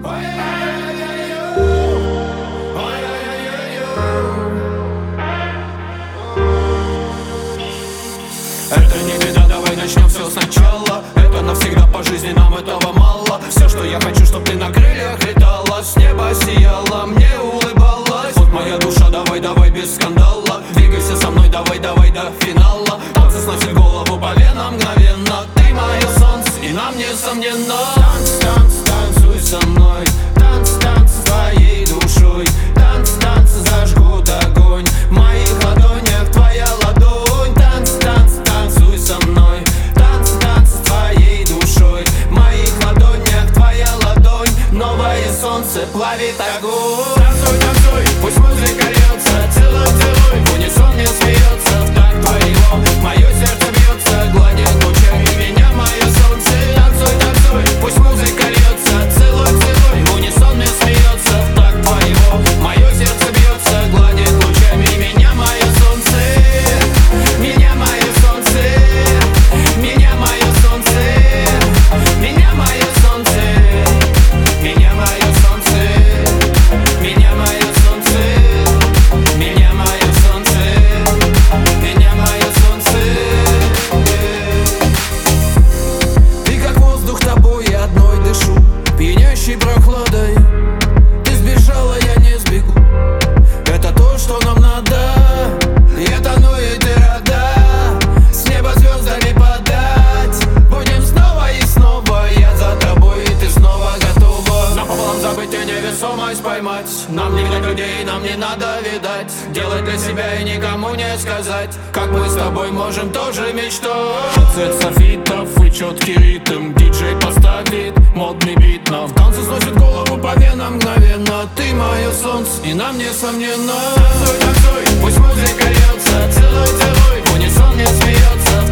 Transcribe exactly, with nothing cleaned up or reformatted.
Это не беда, давай начнем все сначала. Это навсегда, по жизни нам этого мало. Все, что я хочу, чтоб ты на крыльях летала, с неба сияла, мне улыбалась. Вот моя душа, давай, давай без скандала. Двигайся со мной, давай, давай до финала. Танцы сносит голову по венам мгновенно. Ты мое солнце, и нам несомненно. Танц, танц, танцуй со мной. Танц, танц с твоей душой. Танц, танц, зажгут огонь в моих ладонях, твоя ладонь. Танц, танц, танцуй со мной. Танц, танц с твоей душой. В моих ладонях твоя ладонь. Новое солнце плавит огонь. Танцуй, танцуй, пусть музыка льется. Целуй, целуй, в унисон мне смеется. В такт твоего мое сердце бьется. Гладит лучами меня мое солнце. Танцуй, танцуй, пусть музыка льется. Целуй, целуй, в унисон мне смеется. В такт твоего мое сердце бьется. Гладит лучами меня мое солнце. Меня мое солнце. Меня мое солнце. Меня мое солнце. Меня мое солнце. Меня мое солнце. Меня мое солнце. Меня мое солнце. Ты как воздух, тобой я одной дышу, пьянящей прохладой. Ты сбежала, я не сбегу. Это то, что нам надо. Я тону, и ты рада с неба звездами подать. Будем снова и снова, я за тобой, и ты снова готова. Напополам забыть и невесомость поймать. Нам не видать людей, нам не надо видать. Делать для себя и никому не сказать, как мы с тобой можем тоже мечтать. Цвет софитов и четкий ритм. Диджей поставит модный бит нам. В танце сносит голову по венам мгновенно. Ты мое солнце, и нам несомненно. Танцуй, танцуй, пусть музыка льется. Целуй, целуй, в унисон мне смеется.